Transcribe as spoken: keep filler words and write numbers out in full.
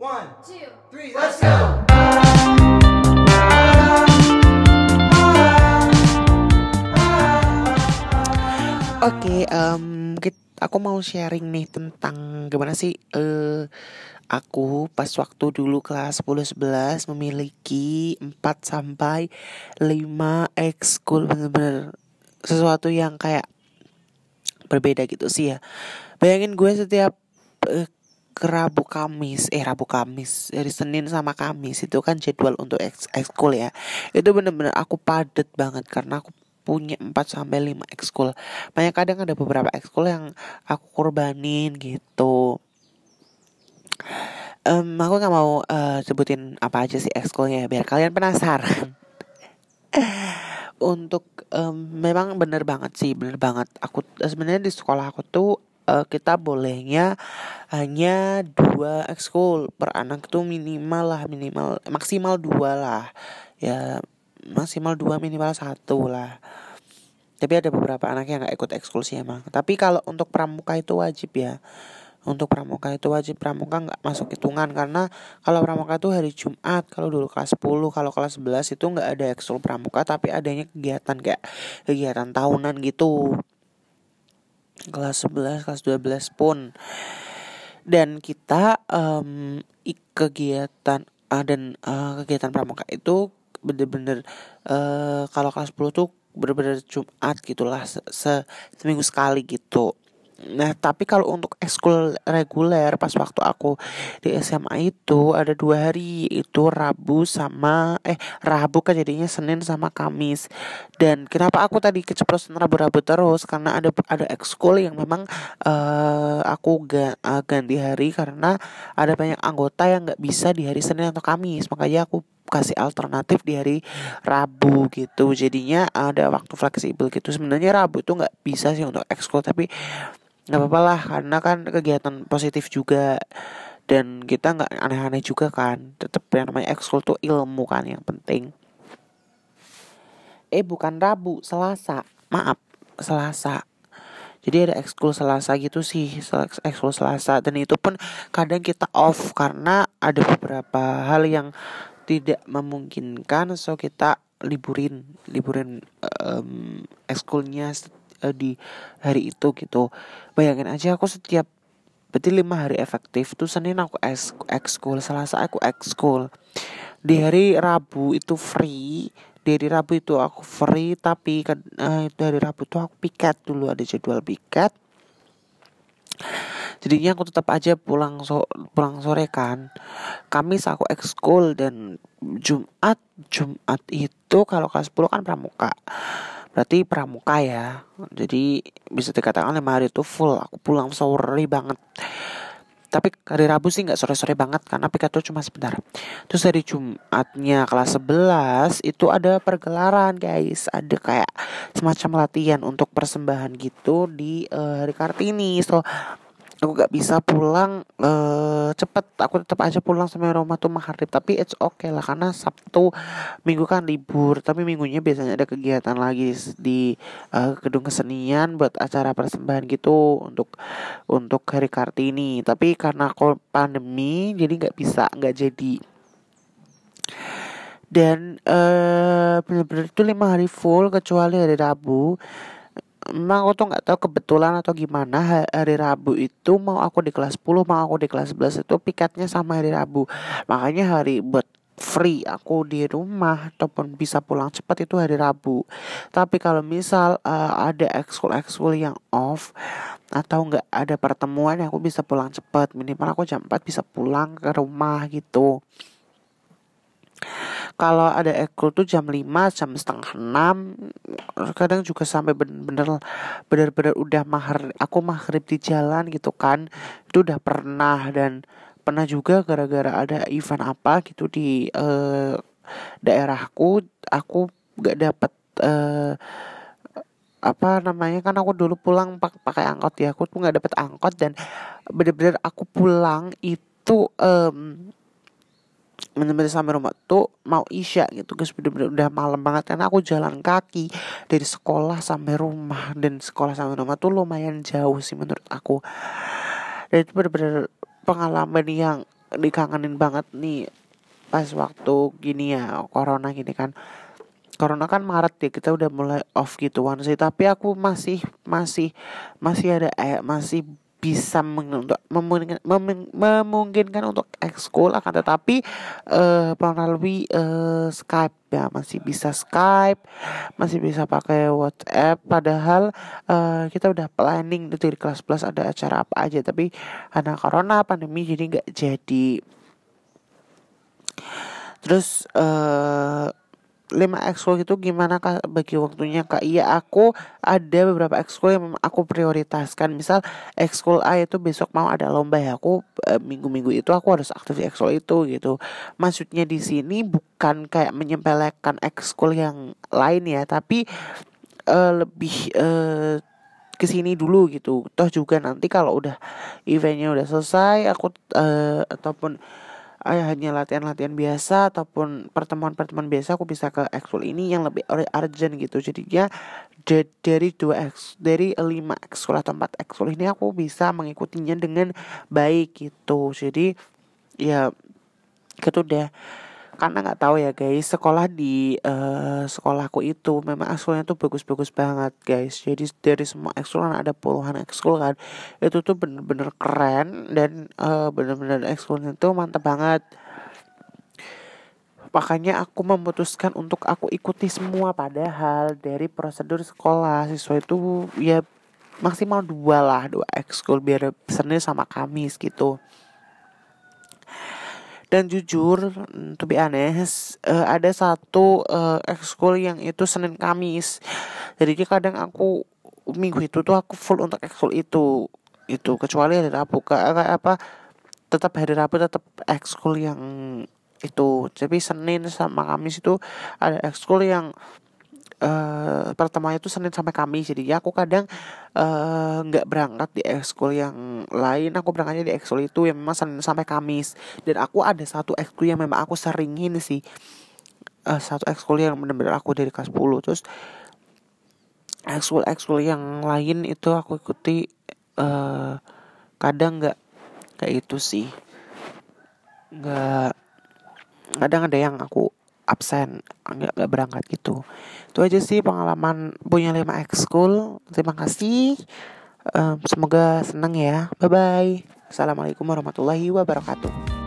One, two, three, let's go! Oke, em, kit- aku mau sharing nih tentang gimana sih eh aku pas waktu dulu kelas sepuluh sebelas memiliki empat sampai lima ekskul, bener-bener sesuatu yang kayak berbeda gitu sih ya. Bayangin gue setiap eh, ke Rabu Kamis, eh Rabu Kamis dari Senin sama Kamis itu kan jadwal untuk eks- ekskul ya. Itu bener-bener aku padet banget karena aku punya empat sampai lima ekskul. Banyak kadang ada beberapa ekskul yang aku korbanin gitu. Em, aku nggak mau eh, sebutin apa aja sih ekskulnya biar kalian penasaran. Untuk em, memang bener banget sih, bener banget. Aku eh, sebenarnya di sekolah aku tuh eh, kita bolehnya hanya dua ekskul per anak tuh minimal lah, minimal maksimal dua lah. Ya maksimal dua minimal satu lah. Tapi ada beberapa anak yang nggak ikut ekskul sih emang. Tapi kalau untuk pramuka itu wajib ya. Untuk pramuka itu wajib, pramuka nggak masuk hitungan karena kalau pramuka itu hari Jumat. Kalau dulu kelas sepuluh, kalau kelas sebelas itu nggak ada ekskul pramuka tapi adanya kegiatan kayak kegiatan tahunan gitu. Kelas sebelas, kelas dua belas pun. Dan kita em, ik- kegiatan ah, dan eh, kegiatan pramuka itu bener-bener eh, kalau kelas sepuluh tuh bener-bener Jumat gitulah, se- se- seminggu sekali gitu. Nah, tapi kalau untuk ekskul reguler pas waktu aku di S M A itu ada dua hari, itu Rabu sama eh Rabu kan jadinya Senin sama Kamis. Dan kenapa aku tadi keceplosan Rabu-Rabu terus karena ada ada ekskul yang memang eh aku ga, eh, ganti hari karena ada banyak anggota yang nggak bisa di hari Senin atau Kamis, makanya aku kasih alternatif di hari Rabu gitu. Jadinya ada waktu fleksibel gitu. Sebenarnya Rabu itu nggak bisa sih untuk ekskul tapi nggak apa-apa lah karena kan kegiatan positif juga dan kita nggak aneh-aneh juga kan. Tetap yang namanya ekskul tuh ilmu kan yang penting. Eh bukan Rabu, Selasa. Maaf, Selasa. Jadi ada ekskul Selasa gitu sih, sel- ekskul Selasa dan itu pun kadang kita off karena ada beberapa hal yang tidak memungkinkan, so kita liburin, liburin em, ekskulnya set- eh, di hari itu gitu. Bayangin aja aku setiap berarti lima hari efektif tuh Senin aku es- ekskul, Selasa aku ekskul. Di hari Rabu itu free. Di hari Rabu itu aku free tapi kan eh, itu hari Rabu tuh aku piket dulu, ada jadwal piket. Jadinya aku tetap aja pulang so pulang sore kan. Kamis aku ekskul dan Jumat Jumat itu kalau kelas sepuluh kan pramuka. Berarti pramuka ya. Jadi bisa dikatakan lima hari itu full. Aku pulang sore banget. Tapi hari Rabu sih nggak sore-sore banget karena piket tuh cuma sebentar. Terus hari Jumatnya kelas sebelas itu ada pergelaran guys. Ada kayak semacam latihan untuk persembahan gitu di eh, hari Kartini. So aku gak bisa pulang eh cepet, aku tetap aja pulang sampai rumah tuh maghrib, tapi it's okay lah karena Sabtu Minggu kan libur, tapi minggunya biasanya ada kegiatan lagi s- di eh, gedung kesenian buat acara persembahan gitu untuk untuk hari Kartini. Tapi karena aku pandemi jadi nggak bisa, nggak jadi. Dan eh bener-bener itu lima hari full kecuali hari Rabu. Emang aku tuh nggak tahu kebetulan atau gimana, ha- hari Rabu itu mau aku di kelas sepuluh mau aku di kelas sebelas itu piketnya sama hari Rabu. Makanya hari buat free aku di rumah ataupun bisa pulang cepat itu hari Rabu. Tapi kalau misal eh, ada ekskul-ekskul yang off atau nggak ada pertemuan, aku bisa pulang cepat. Minimal aku jam empat bisa pulang ke rumah gitu. Kalau ada ekskul tuh jam lima, jam setengah enam, kadang juga sampai bener-bener bener-bener udah mahar aku maghrib di jalan gitu kan. Itu udah pernah. Dan pernah juga gara-gara ada event apa gitu di eh, daerahku, aku gak dapet eh, apa namanya, kan aku dulu pulang pak pakai angkot ya, aku tuh nggak dapet angkot dan bener-bener aku pulang itu em, bener-bener sampai rumah tuh mau isya gitu guys, bener-bener udah malam banget karena aku jalan kaki dari sekolah sampai rumah, dan sekolah sampai rumah tuh lumayan jauh sih menurut aku. Dan itu bener-bener pengalaman yang dikangenin banget nih pas waktu gini ya, corona gini kan. Corona kan Maret ya, kita udah mulai off gituan sih, tapi aku masih masih masih ada eh, masih bisa meng- untuk memungkinkan, memung- memungkinkan untuk ekskul, akan tetapi eh, melalui eh, Skype ya, masih bisa Skype, masih bisa pakai WhatsApp, padahal eh, kita udah planning itu di kelas plus ada acara apa aja, tapi karena corona pandemi jadi nggak jadi. Terus eh lima ekskul itu gimana kak bagi waktunya kak? Iya, aku ada beberapa ekskul yang memang aku prioritaskan. Misal ekskul A itu besok mau ada lomba ya, aku eh, minggu-minggu itu aku harus aktif di ekskul itu gitu. Maksudnya di sini bukan kayak menyepelekan ekskul yang lain ya, tapi eh, lebih eh, ke sini dulu gitu. Toh juga nanti kalau udah eventnya udah selesai, aku eh, ataupun eh, hanya latihan-latihan biasa ataupun pertemuan-pertemuan biasa, aku bisa ke ekskul ini yang lebih ur- urgent gitu. Jadinya da- dari dua eks dari lima ekskul atau empat ekskul ini aku bisa mengikutinya dengan baik gitu. Jadi ya gitu deh, karena nggak tahu ya guys, sekolah di eh, sekolahku itu memang ekskulnya tuh bagus-bagus banget guys. Jadi dari semua ekskul kan ada puluhan ekskul kan, itu tuh bener-bener keren dan eh, bener-bener ekskulnya tuh mantep banget. Makanya aku memutuskan untuk aku ikuti semua, padahal dari prosedur sekolah siswa itu ya maksimal dua lah, dua ekskul biar Senin sama Kamis gitu. Dan jujur, mm, to be honest, eh, ada satu eh, ekskul yang itu Senin Kamis. Jadi kadang aku minggu itu tuh aku full untuk ekskul itu. Itu kecuali hari Rabu, kayak kayak apa, tetap hari Rabu tetap ekskul yang itu. Tapi Senin sama Kamis itu ada ekskul yang eh pertemuannya itu Senin sampai Kamis. Jadi ya aku kadang eh, nggak berangkat di ekskul yang lain, aku berangkatnya di ekskul itu yang memang Senin sampai Kamis. Dan aku ada satu ekskul yang memang aku seringin sih, eh, satu ekskul yang benar-benar aku dari kelas sepuluh. Terus ekskul ekskul yang lain itu aku ikuti eh kadang nggak kayak itu sih, nggak, kadang ada yang aku absen, nggak nggak berangkat gitu. Itu aja sih pengalaman punya lima ekskul. Terima kasih. Em, semoga senang ya. Bye bye. Assalamualaikum warahmatullahi wabarakatuh.